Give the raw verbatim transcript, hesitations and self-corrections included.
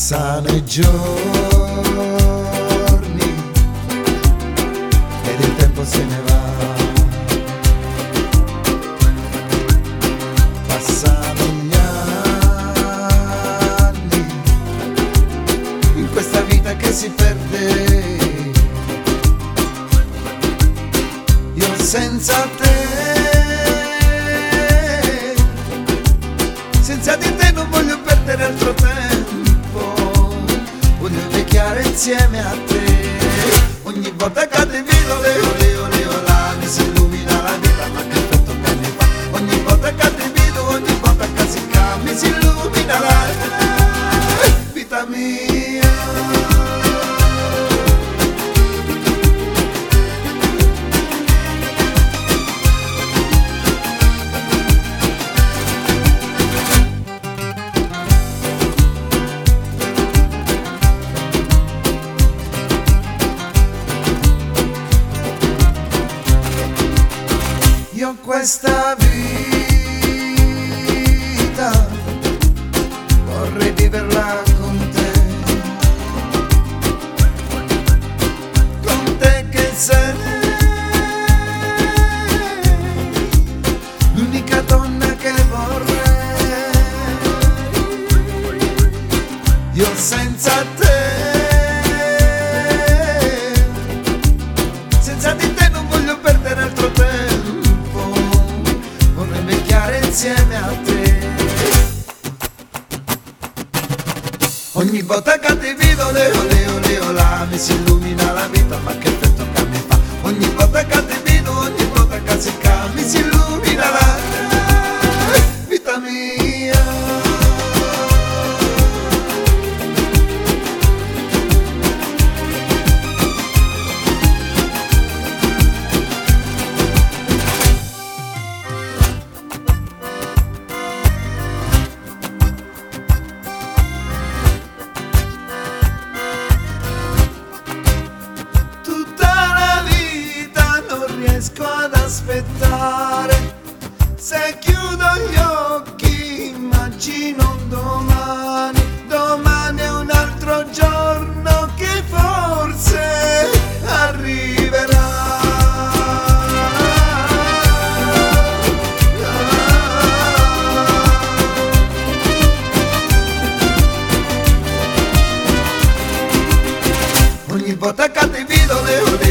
Passano i giorni ed il tempo se ne va. Passano gli anni in questa vita che si perde. Io senza te, senza di te non voglio perdere altro tempo, voglio invecchiare insieme a te. Ogni volta che ti vedo, leo, leo, leo, là, mi si illumina la vita, ma che effetto che mi fa. Ogni volta che ti vedo, ogni volta che si cambia, mi si illumina la vita mia. Io questa vita vorrei viverla con te, con te che sei l'unica donna che vorrei. Io senza te, senza di te non voglio perdere altro tempo, insieme a te. Ogni volta che ti vedo, leo, leo, leo, là, mi si illumina la vita, ma che effetto che mi fa. Ogni volta che ti vedo, ogni volta che si cambia, mi si illumina la vita mia. Riesco ad aspettare, se chiudo gli occhi immagino domani, domani è un altro giorno che forse arriverà. Ogni volta che ti vedo, leo,